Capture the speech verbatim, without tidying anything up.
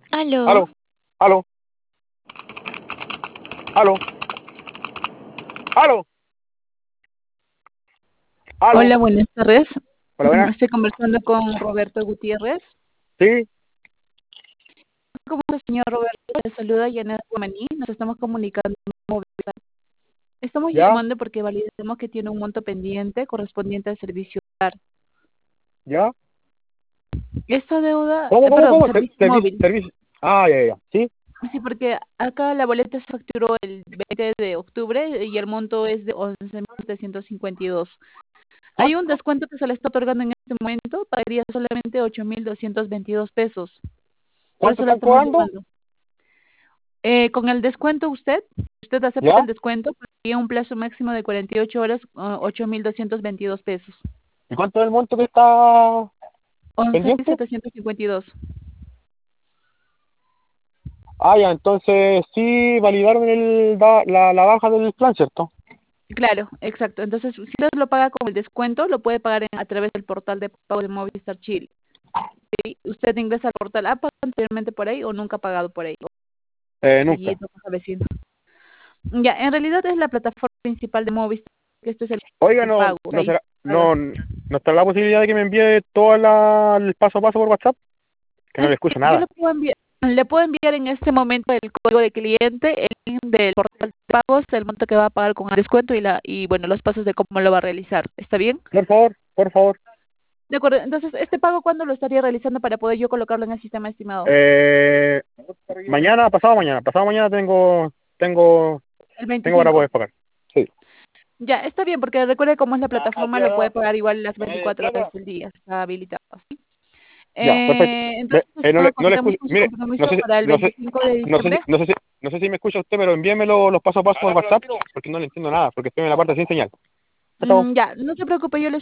Aló. Aló, aló, aló, aló, aló. Hola, buenas tardes. Hola, buenas. Estoy conversando con Roberto Gutiérrez. Sí, ¿Cómo está, señor Roberto? Le saluda Janet Guamaní. Nos estamos comunicando. Estamos ya, llamando porque validamos que tiene un monto pendiente correspondiente al servicio hogar. ya. Esta deuda, ¿Cómo, eh, cómo, perdón, cómo? Ser- servicio Servicio, móvil. servicio. Ah, ya, ya, ya. Sí. Sí, porque acá la boleta se facturó el veinte de octubre y el monto es de once mil setecientos cincuenta y dos. Hay un ¿Cuánto? descuento que se le está otorgando en este momento, pagaría solamente ocho mil doscientos veintidós pesos. Por ¿Cuánto eso la están estamos cobrando? llamando. Eh, con el descuento usted, usted acepta el ¿Ya? descuento, pagaría un plazo máximo de cuarenta y ocho horas, uh, ocho mil doscientos veintidós pesos. ¿Y cuánto es el monto que está once mil pendiente? setecientos cincuenta y dos. Ah, ya, entonces sí validaron el, da- la, la baja del plan, ¿cierto? Claro, exacto. Entonces, si usted lo paga con el descuento, lo puede pagar en- a través del portal de pago de Movistar Chile. ¿Sí? Usted ingresa al portal, ¿ha pagado anteriormente por ahí o nunca ha pagado por ahí? O Eh, nunca. seguido, cosa vecino. Ya, en realidad es la plataforma principal de Movistar, que esto es el, Oiga, el no, pago. no Ahí será, paga. no, no está la posibilidad de que me envíe todo la, el paso a paso por WhatsApp, que no le Es escucho Yo le nada. puedo enviar, le puedo enviar en este momento el código de cliente, el link del portal de pagos, el monto que va a pagar con el descuento y la y bueno, los pasos de cómo lo va a realizar. ¿Está bien? Por favor, por favor. De acuerdo. Entonces, ¿este pago cuándo lo estaría realizando para poder yo colocarlo en el sistema estimado? Eh, mañana, pasado mañana, pasado mañana tengo, tengo, El tengo para veinticinco. poder pagar. Sí. Ya, está bien, porque recuerde cómo es la plataforma, lo puede pagar igual las veinticuatro horas del día, está habilitado, ¿sí? Ya, perfecto. Eh, Ve, entonces, eh, no estimado, le, no le contamos escucho, con su mire, no compromiso sé, si- para el no sé, veinticinco de no sé si, diciembre. no sé si, no sé si me escucha usted, pero envíeme lo- los pasos a paso por WhatsApp, porque no le entiendo nada, porque estoy en la parte sin señal. Chao. Mm, ya, no se preocupe, yo le